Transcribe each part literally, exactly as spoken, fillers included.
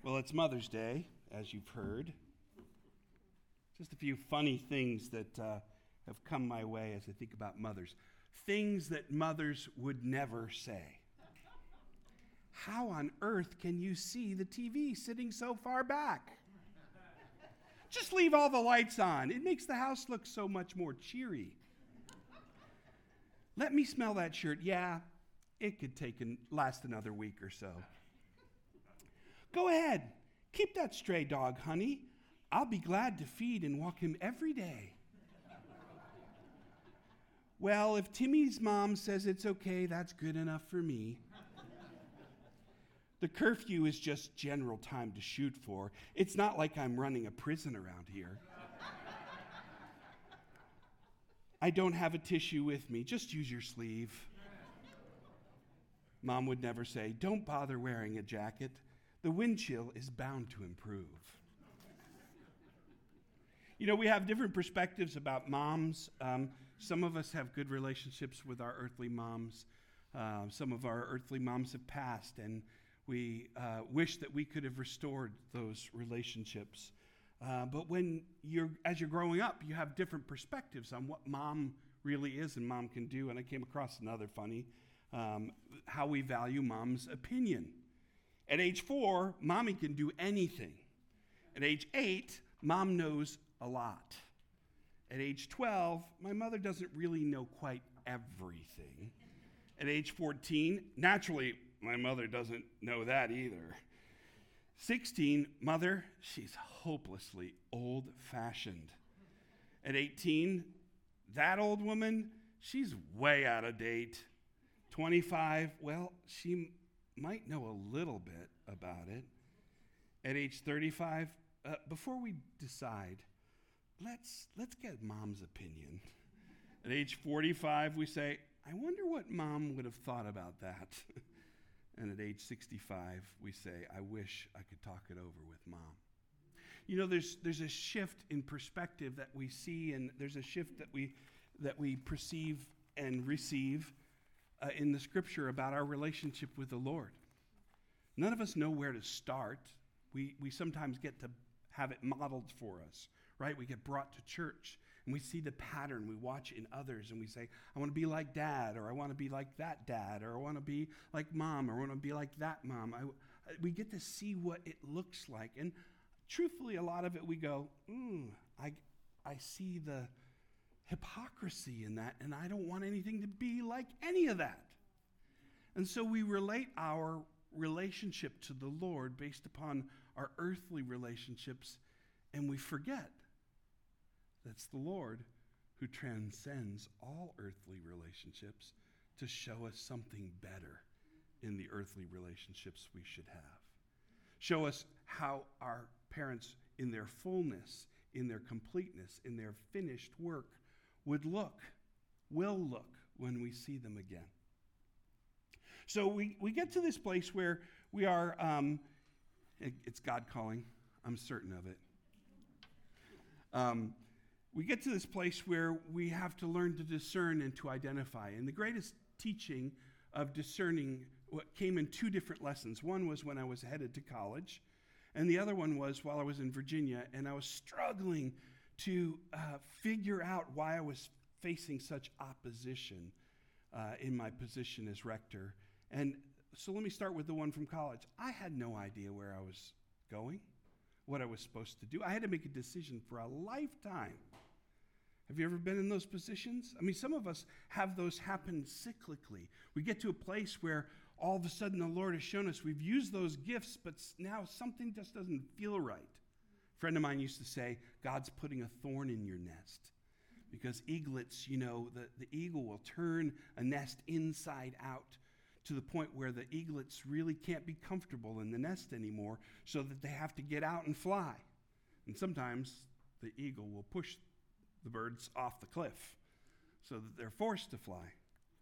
Well, it's Mother's Day, as you've heard. Just a few funny things that uh, have come my way as I think about mothers. Things that mothers would never say. How on earth can you see the T V sitting so far back? Just leave all the lights on. It makes the house look so much more cheery. Let me smell that shirt. Yeah, it could take and last another week or so. Go ahead. Keep that stray dog, honey. I'll be glad to feed and walk him every day. Well, if Timmy's mom says it's okay, that's good enough for me. The curfew is just general time to shoot for. It's not like I'm running a prison around here. I don't have a tissue with me. Just use your sleeve. Mom would never say, don't bother wearing a jacket. The wind chill is bound to improve. You know, we have different perspectives about moms. Um, some of us have good relationships with our earthly moms. Uh, some of our earthly moms have passed, and we uh, wish that we could have restored those relationships. Uh, but when you're, as you're growing up, you have different perspectives on what mom really is and mom can do. And I came across another funny, um, how we value mom's opinion. At age four, mommy can do anything. At age eight, mom knows a lot. At age twelve, my mother doesn't really know quite everything. At age fourteen, naturally, my mother doesn't know that either. sixteen, mother, she's hopelessly old-fashioned. At eighteen, that old woman, she's way out of date. twenty-five, well, she might know a little bit about it. At age thirty-five, uh, before we decide, let's let's get mom's opinion. At age forty-five, we say, I wonder what mom would have thought about that. And at age sixty-five, we say, I wish I could talk it over with mom. You know, there's there's a shift in perspective that we see, and there's a shift that we that we perceive and receive uh, in the scripture about our relationship with the Lord. None of us know where to start. We we sometimes get to have it modeled for us, right? We get brought to church, and we see the pattern. We watch in others, and we say, I want to be like dad, or I want to be like that dad, or I want to be like mom, or I want to be like that mom. I, we get to see what it looks like. And truthfully, a lot of it we go, ooh, I, I see the hypocrisy in that, and I don't want anything to be like any of that. And so we relate our relationship to the Lord based upon our earthly relationships, and we forget that's the Lord who transcends all earthly relationships to show us something better in the earthly relationships we should have. Show us how our parents, in their fullness, in their completeness, in their finished work, would look, will look when we see them again. So we, we get to this place where we are, um, it, it's God calling, I'm certain of it. Um, we get to this place where we have to learn to discern and to identify. And the greatest teaching of discerning what came in two different lessons. One was when I was headed to college, and the other one was while I was in Virginia, and I was struggling to uh, figure out why I was facing such opposition uh, in my position as rector. And so let me start with the one from college. I had no idea where I was going, what I was supposed to do. I had to make a decision for a lifetime. Have you ever been in those positions? I mean, some of us have those happen cyclically. We get to a place where all of a sudden the Lord has shown us we've used those gifts, but now something just doesn't feel right. A friend of mine used to say, God's putting a thorn in your nest. Because eaglets, you know, the, the eagle will turn a nest inside out to the point where the eaglets really can't be comfortable in the nest anymore, so that they have to get out and fly. And sometimes the eagle will push the birds off the cliff so that they're forced to fly.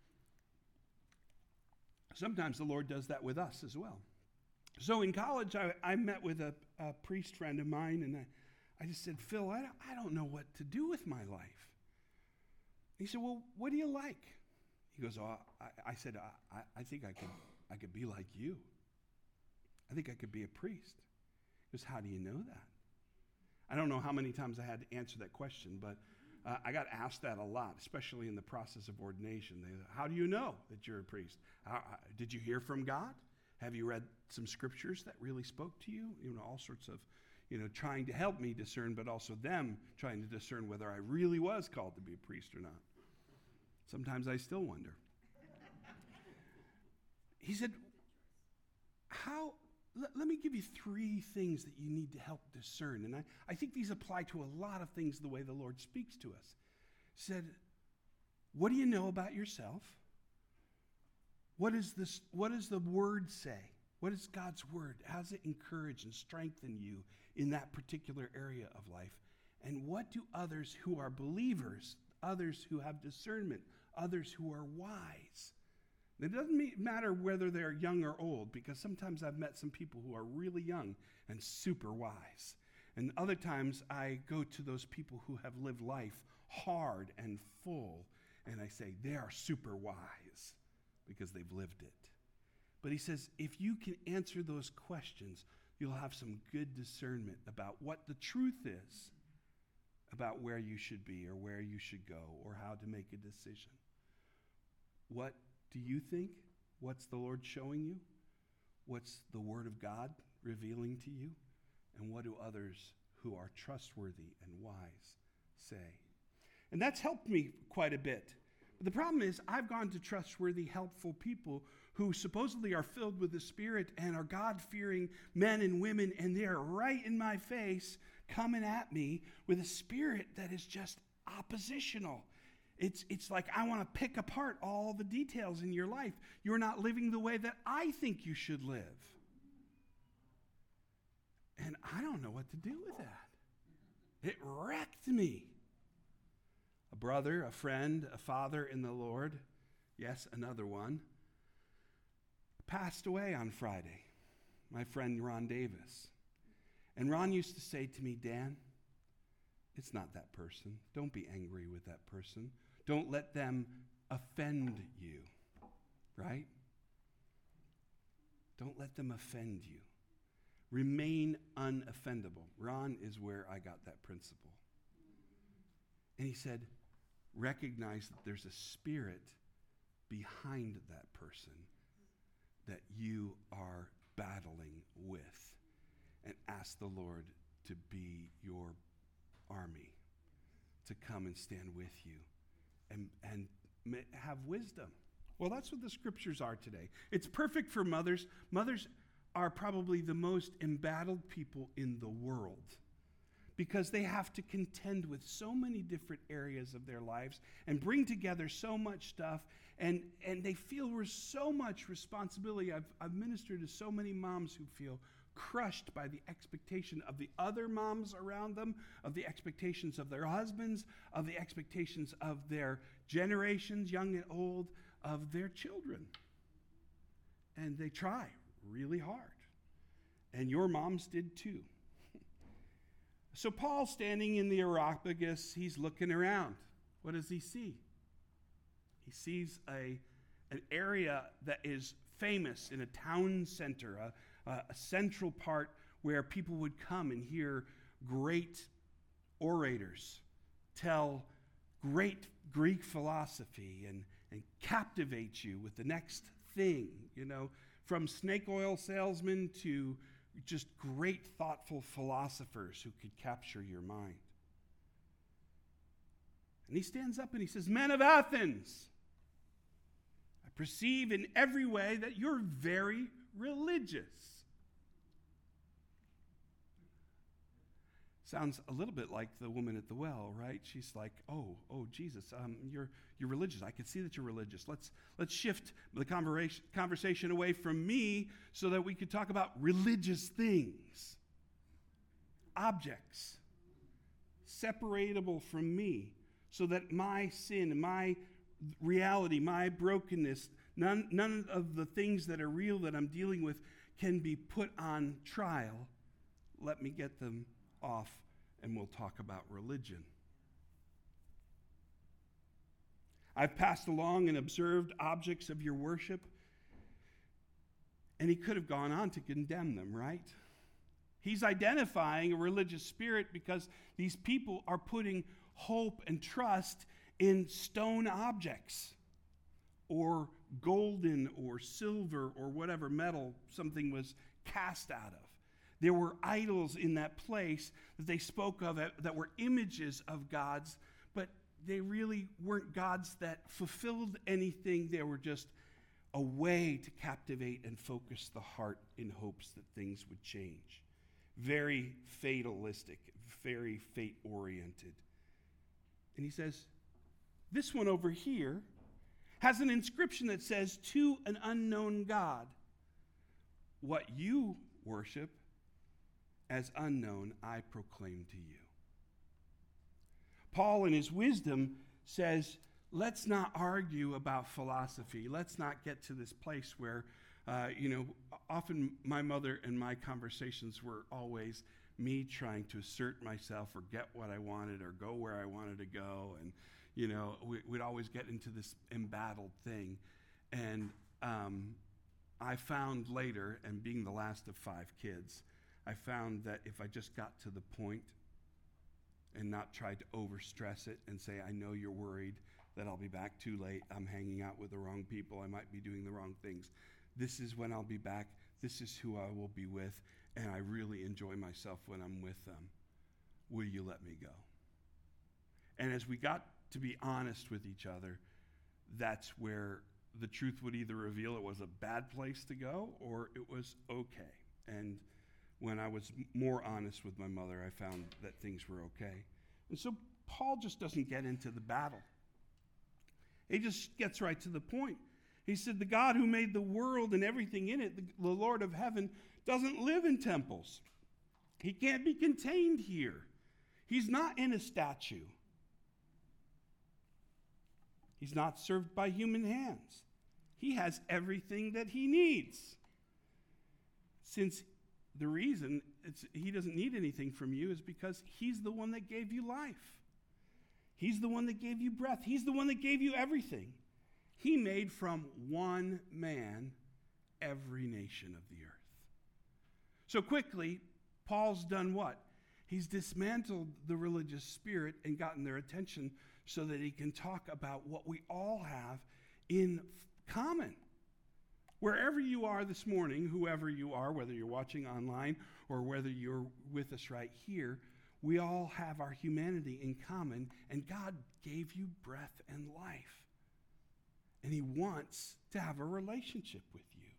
Sometimes the Lord does that with us as well. So in college, I, I met with a, a priest friend of mine, and I, I just said, Phil, I don't, I don't know what to do with my life. He said, well, what do you like? He goes, oh, I, I said, I, I think I could, I could be like you. I think I could be a priest. He goes, how do you know that? I don't know how many times I had to answer that question, but uh, I got asked that a lot, especially in the process of ordination. They, how do you know that you're a priest? How, uh, did you hear from God? Have you read some scriptures that really spoke to you? You know, all sorts of, you know, trying to help me discern, but also them trying to discern whether I really was called to be a priest or not. Sometimes I still wonder. He said, how... Let me give you three things that you need to help discern. And I, I think these apply to a lot of things the way the Lord speaks to us. He said, what do you know about yourself? What is this, what does the Word say? What is God's Word? How does it encourage and strengthen you in that particular area of life? And what do others who are believers, others who have discernment, others who are wise? It doesn't matter whether they're young or old, because sometimes I've met some people who are really young and super wise. And other times I go to those people who have lived life hard and full, and I say, they are super wise because they've lived it. But he says, if you can answer those questions, you'll have some good discernment about what the truth is about where you should be or where you should go or how to make a decision. What do you think? What's the Lord showing you? What's the Word of God revealing to you? And what do others who are trustworthy and wise say? And that's helped me quite a bit. But the problem is I've gone to trustworthy, helpful people who supposedly are filled with the Spirit and are God-fearing men and women, and they are right in my face coming at me with a spirit that is just oppositional. It's, it's like I want to pick apart all the details in your life. You're not living the way that I think you should live. And I don't know what to do with that. It wrecked me. A brother, a friend, a father in the Lord, yes, another one, passed away on Friday. My friend Ron Davis. And Ron used to say to me, Dan, it's not that person. Don't be angry with that person. Don't let them offend you, right? Don't let them offend you. Remain unoffendable. Ron is where I got that principle. And he said, recognize that there's a spirit behind that person that you are battling with, and ask the Lord to be your army, to come and stand with you and, and have wisdom. Well, that's what the scriptures are today. It's perfect for mothers. Mothers are probably the most embattled people in the world because they have to contend with so many different areas of their lives and bring together so much stuff, and, and they feel with so much responsibility. I've, I've ministered to so many moms who feel crushed by the expectation of the other moms around them, of the expectations of their husbands, of the expectations of their generations, young and old, of their children. And they try really hard. And your moms did too. So Paul, standing in the Areopagus, he's looking around. What does he see? He sees a, an area that is famous in a town center, a Uh, a central part where people would come and hear great orators tell great Greek philosophy and, and captivate you with the next thing, you know, from snake oil salesmen to just great thoughtful philosophers who could capture your mind. And he stands up and he says, "Men of Athens, I perceive in every way that you're very religious." Sounds a little bit like the woman at the well, right? She's like, oh, oh, Jesus, um, you're you're religious. I can see that you're religious. Let's let's shift the conversation conversation away from me so that we could talk about religious things, objects, separatable from me, so that my sin, my reality, my brokenness, none none of the things that are real that I'm dealing with can be put on trial. Let me get them off, and we'll talk about religion. I've passed along and observed objects of your worship. And he could have gone on to condemn them, right? He's identifying a religious spirit because these people are putting hope and trust in stone objects or golden or silver or whatever metal something was cast out of. There were idols in that place that they spoke of that were images of gods, but they really weren't gods that fulfilled anything. They were just a way to captivate and focus the heart in hopes that things would change. Very fatalistic, very fate-oriented. And he says, this one over here has an inscription that says, to an unknown God. What you worship as unknown, I proclaim to you. Paul, in his wisdom, says, let's not argue about philosophy. Let's not get to this place where, uh, you know, often my mother and my conversations were always me trying to assert myself or get what I wanted or go where I wanted to go. And, you know, we, we'd always get into this embattled thing. And um, I found later, and being the last of five kids, I found that if I just got to the point and not tried to overstress it and say, I know you're worried that I'll be back too late, I'm hanging out with the wrong people, I might be doing the wrong things. This is when I'll be back. This is who I will be with, and I really enjoy myself when I'm with them. Will you let me go? And as we got to be honest with each other, that's where the truth would either reveal it was a bad place to go or it was okay. And when I was more honest with my mother, I found that things were okay. And so Paul just doesn't get into the battle. He just gets right to the point. He said, the God who made the world and everything in it, the, the Lord of heaven, doesn't live in temples. He can't be contained here. He's not in a statue. He's not served by human hands. He has everything that he needs. Since the reason it's, he doesn't need anything from you is because he's the one that gave you life. He's the one that gave you breath. He's the one that gave you everything. He made from one man every nation of the earth. So quickly, Paul's done what? He's dismantled the religious spirit and gotten their attention so that he can talk about what we all have in common. Wherever you are this morning, whoever you are, whether you're watching online or whether you're with us right here, we all have our humanity in common, and God gave you breath and life. And he wants to have a relationship with you.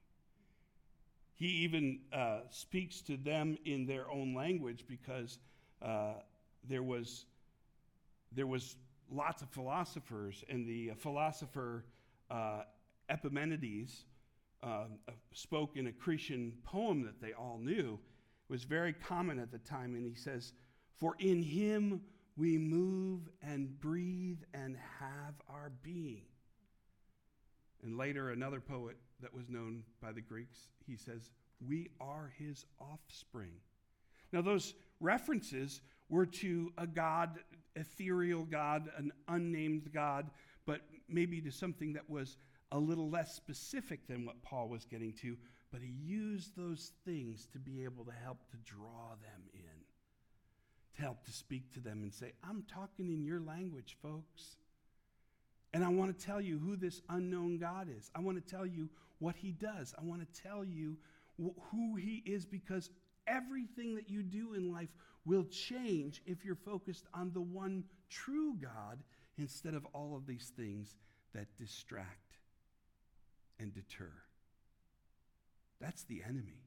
He even uh, speaks to them in their own language because uh, there was there was lots of philosophers, and the philosopher uh, Epimenides uh, spoke in a Cretan poem that they all knew. It was very common at the time, and he says, "For in him we move and breathe and have our being." And later, another poet that was known by the Greeks, he says, "We are his offspring." Now, those references were to a God, ethereal God, an unnamed God, but maybe to something that was a little less specific than what Paul was getting to. But he used those things to be able to help to draw them in, to help to speak to them and say, I'm talking in your language, folks. And I want to tell you who this unknown God is. I want to tell you what he does. I want to tell you wh- who he is, because everything that you do in life will change if you're focused on the one true God instead of all of these things that distract and deter. That's the enemy.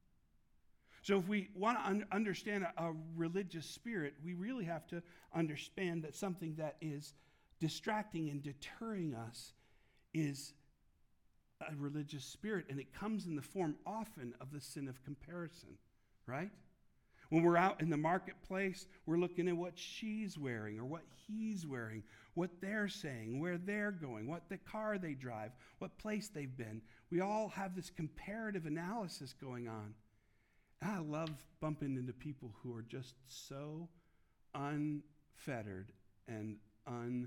So if we want to un- understand a, a religious spirit, we really have to understand that something that is distracting and deterring us is a religious spirit, and it comes in the form often of the sin of comparison, right? When we're out in the marketplace, we're looking at what she's wearing or what he's wearing, what they're saying, where they're going, what the car they drive, what place they've been. We all have this comparative analysis going on. And I love bumping into people who are just so unfettered and un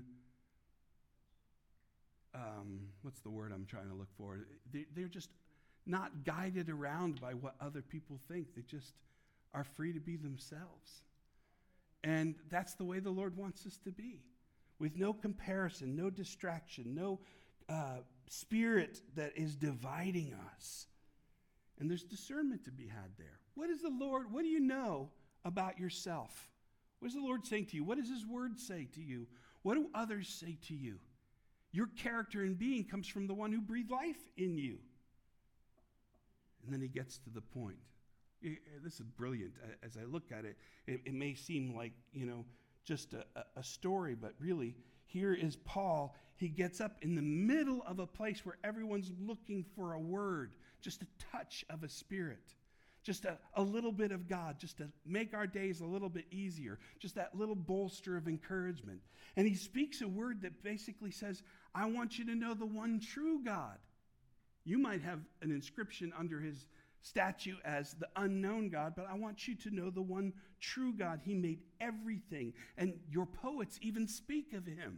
Um, what's the word I'm trying to look for? They, they're just not guided around by what other people think. They just are free to be themselves. And that's the way the Lord wants us to be, with no comparison, no distraction, no uh, spirit that is dividing us. And there's discernment to be had there. What is the Lord, what do you know about yourself? What is the Lord saying to you? What does his word say to you? What do others say to you? Your character and being comes from the one who breathed life in you. And then he gets to the point. This is brilliant. As I look at it, it, it may seem like, you know, just a, a story, but really, here is Paul. He gets up in the middle of a place where everyone's looking for a word, just a touch of a spirit, just a, a little bit of God, just to make our days a little bit easier, just that little bolster of encouragement. And he speaks a word that basically says, I want you to know the one true God. You might have an inscription under his statue as the unknown God, but I want you to know the one true God. He made everything, and your poets even speak of him.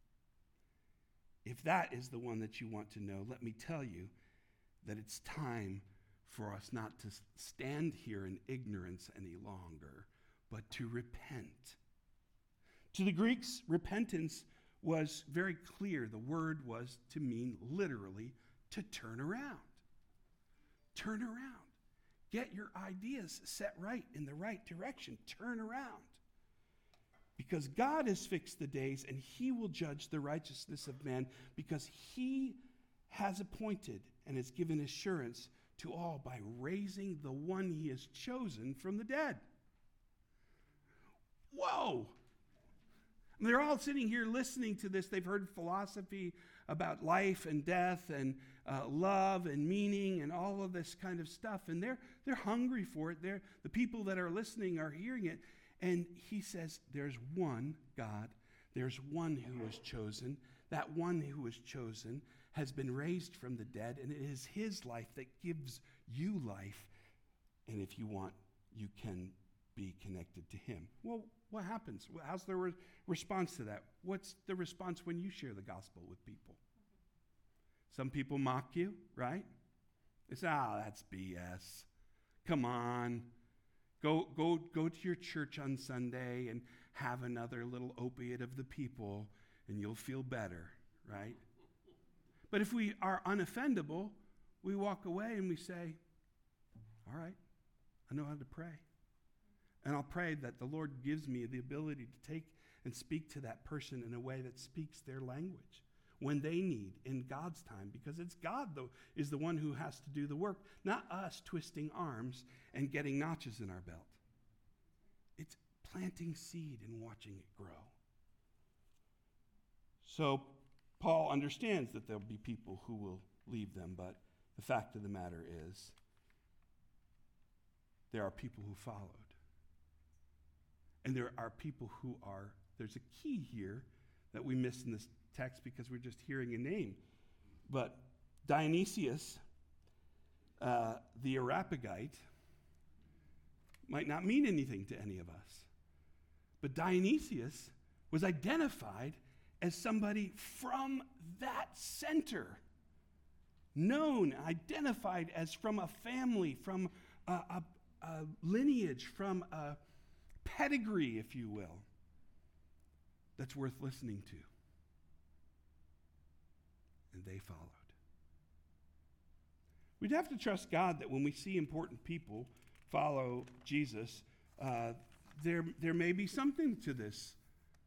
If that is the one that you want to know, let me tell you that it's time for us not to stand here in ignorance any longer, but to repent. To the Greeks, repentance was very clear. The word was to mean literally to turn around. Turn around. Get your ideas set right in the right direction. Turn around. Because God has fixed the days and he will judge the righteousness of man, because he has appointed and has given assurance to all by raising the one he has chosen from the dead. Whoa! They're all sitting here listening to this. They've heard philosophy about life and death and uh, love and meaning and all of this kind of stuff. And they're they're hungry for it. They're, the people that are listening are hearing it. And he says, there's one God. There's one who was chosen. That one who was chosen has been raised from the dead. And it is his life that gives you life. And if you want, you can be connected to him. Well, what happens? How's the re- response to that? What's the response when you share the gospel with people? Some people mock you, right? They say, ah, that's B S. Come on. Go, go, go to your church on Sunday and have another little opiate of the people and you'll feel better, right? But if we are unoffendable, we walk away and we say, all right, I know how to pray. And I'll pray that the Lord gives me the ability to take and speak to that person in a way that speaks their language when they need, in God's time, because it's God, though, is the one who has to do the work, not us twisting arms and getting notches in our belt. It's planting seed and watching it grow. So Paul understands that there'll be people who will leave them, but the fact of the matter is there are people who followed. And there are people who are, there's a key here that we miss in this text because we're just hearing a name. But Dionysius, uh, the Areopagite, might not mean anything to any of us. But Dionysius was identified as somebody from that center, known, identified as from a family, from a, a, a lineage, from a pedigree, if you will, that's worth listening to. And they followed. We'd have to trust God that when we see important people follow Jesus, uh, there, there may be something to this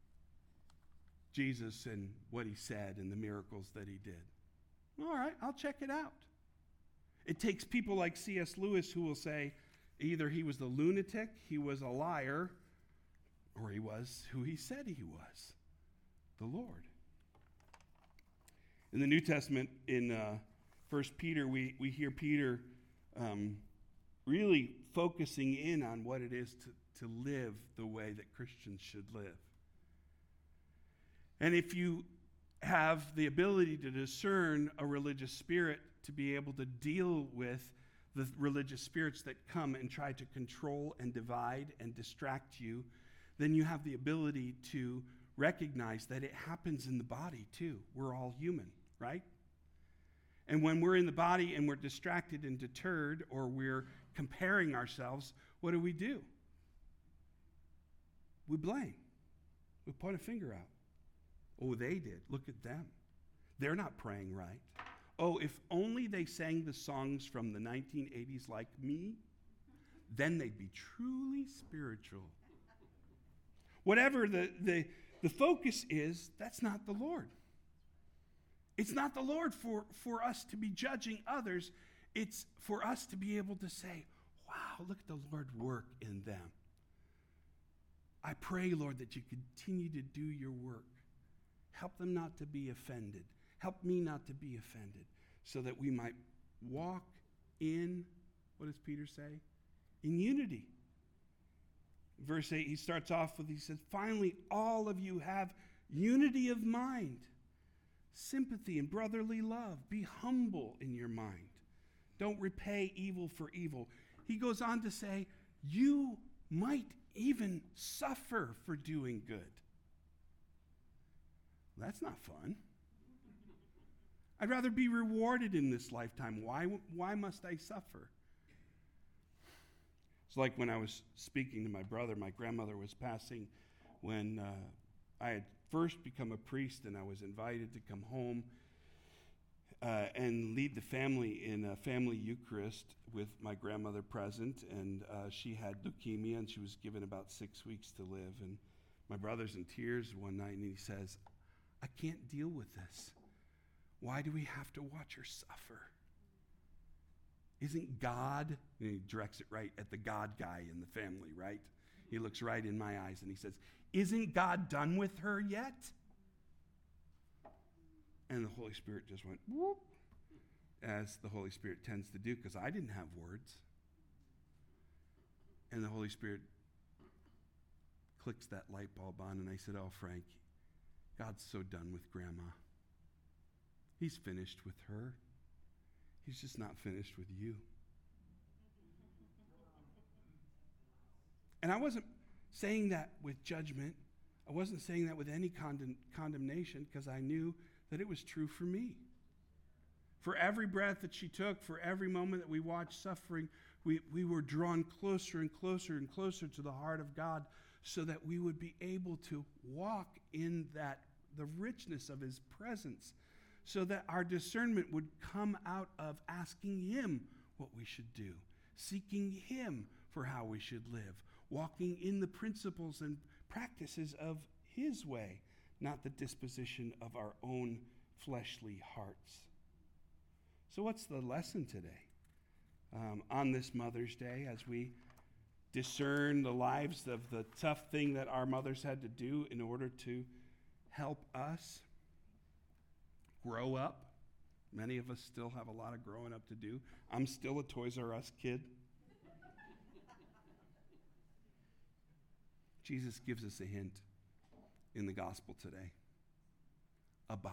Jesus and what he said and the miracles that he did. All right, I'll check it out. It takes people like C S Lewis who will say, either he was the lunatic, he was a liar, or he was who he said he was, the Lord. In the New Testament, in uh, First Peter, we, we hear Peter um, really focusing in on what it is to, to live the way that Christians should live. And if you have the ability to discern a religious spirit, to be able to deal with the religious spirits that come and try to control and divide and distract you, then you have the ability to recognize that it happens in the body too. We're all human, right? And when we're in the body and we're distracted and deterred, or we're comparing ourselves, what do we do? We blame. We point a finger out. Oh, they did. Look at them. They're not praying right. Oh, if only they sang the songs from the nineteen eighties like me, then they'd be truly spiritual. Whatever the, the, the focus is, that's not the Lord. It's not the Lord for, for us to be judging others. It's for us to be able to say, wow, look at the Lord work in them. I pray, Lord, that you continue to do your work. Help them not to be offended. Help me not to be offended, so that we might walk in, what does Peter say? In unity. Verse eight, he starts off with, he says, finally, all of you have unity of mind, sympathy and brotherly love. Be humble in your mind. Don't repay evil for evil. He goes on to say, you might even suffer for doing good. That's not fun. I'd rather be rewarded in this lifetime. Why, why must I suffer? It's like when I was speaking to my brother, my grandmother was passing when uh, I had first become a priest, and I was invited to come home uh, and lead the family in a family Eucharist with my grandmother present. And uh, she had leukemia, and she was given about six weeks to live. And my brother's in tears one night, and he says, I can't deal with this. Why do we have to watch her suffer? Isn't God, and he directs it right at the God guy in the family, right? He looks right in my eyes and he says, isn't God done with her yet? And the Holy Spirit just went, whoop, as the Holy Spirit tends to do, because I didn't have words. And the Holy Spirit clicks that light bulb on, and I said, oh, Frank, God's so done with Grandma. He's finished with her. He's just not finished with you. And I wasn't saying that with judgment. I wasn't saying that with any condemn- condemnation, because I knew that it was true for me. For every breath that she took, for every moment that we watched suffering, we, we were drawn closer and closer and closer to the heart of God, so that we would be able to walk in that, the richness of his presence, so that our discernment would come out of asking him what we should do, seeking him for how we should live, walking in the principles and practices of his way, not the disposition of our own fleshly hearts. So what's the lesson today? Um, on this Mother's Day, as we discern the lives of the tough thing that our mothers had to do in order to help us grow up. Many of us still have a lot of growing up to do. I'm still a Toys R Us kid. Jesus gives us a hint in the gospel today. Abide.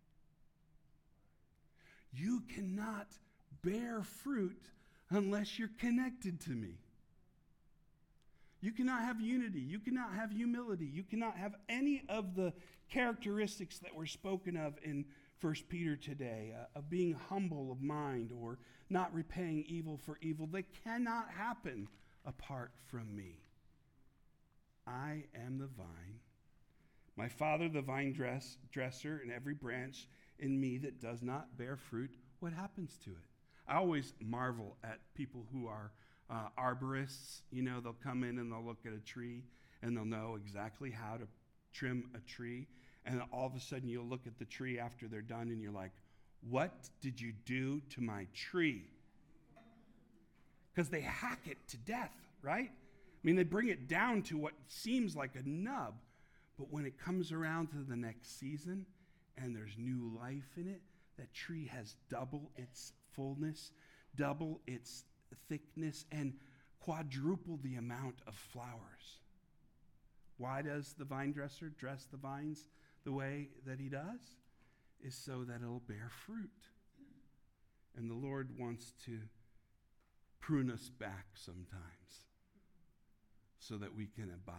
You cannot bear fruit unless you're connected to me. You cannot have unity. You cannot have humility. You cannot have any of the characteristics that were spoken of in First Peter today, uh, of being humble of mind or not repaying evil for evil. They cannot happen apart from me. I am the vine. My Father, the vine dress, dresser, and every branch in me that does not bear fruit, what happens to it? I always marvel at people who are uh, arborists. You know, they'll come in and they'll look at a tree and they'll know exactly how to trim a tree. And all of a sudden you'll look at the tree after they're done and you're like, what did you do to my tree? Because they hack it to death, right? I mean, they bring it down to what seems like a nub. But when it comes around to the next season and there's new life in it, that tree has double its fullness, double its thickness, and quadruple the amount of flowers. Why does the vine dresser dress the vines the way that he does? Is so that it'll bear fruit. And the Lord wants to prune us back sometimes so that we can abide.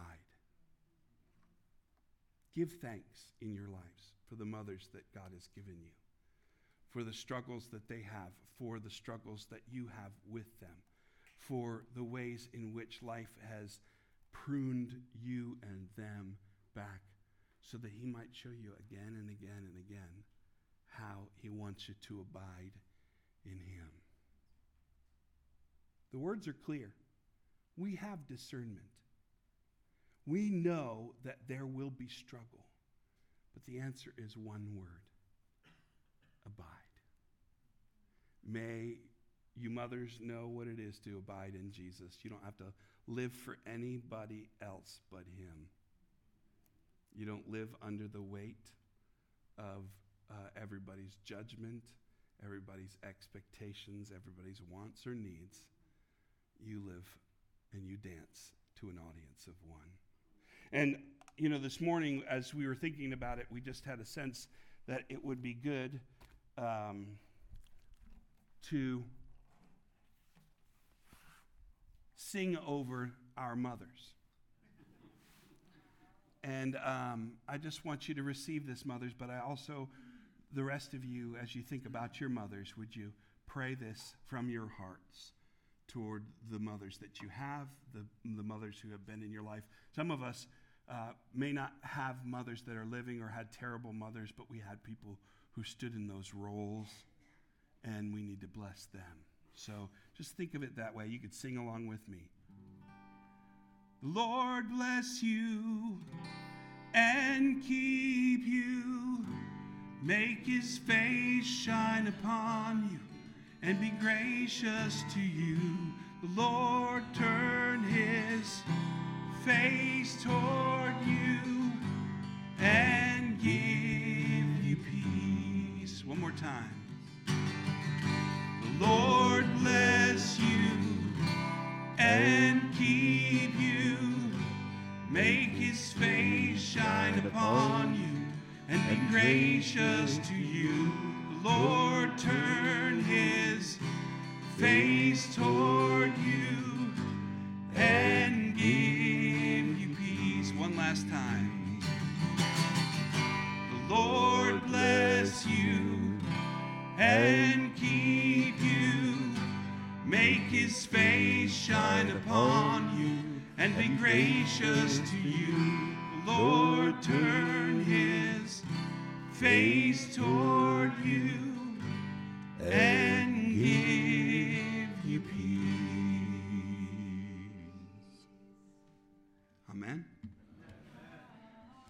Give thanks in your lives for the mothers that God has given you, for the struggles that they have, for the struggles that you have with them, for the ways in which life has pruned you and them back, so that he might show you again and again and again how he wants you to abide in him. The words are clear. We have discernment. We know that there will be struggle, but the answer is one word: abide. May you mothers know what it is to abide in Jesus. You don't have to live for anybody else but him. You don't live under the weight of uh, everybody's judgment, everybody's expectations, everybody's wants or needs. You live and you dance to an audience of one. And, you know, this morning as we were thinking about it, we just had a sense that it would be good um, to sing over our mothers. And um, I just want you to receive this, mothers, but I also, the rest of you, as you think about your mothers, would you pray this from your hearts toward the mothers that you have, the, the mothers who have been in your life. Some of us uh, may not have mothers that are living or had terrible mothers, but we had people who stood in those roles, and we need to bless them. So just think of it that way. You could sing along with me. The Lord bless you and keep you, make his face shine upon you and be gracious to you. The Lord turn his face toward you and give you peace. One more time. The Lord bless you and keep you, make his face shine upon you and be gracious to you. The Lord turn his face toward you and give you peace. One last time. The Lord bless you and keep you, make his face shine upon you and be gracious to you. The Lord turn his face toward you and give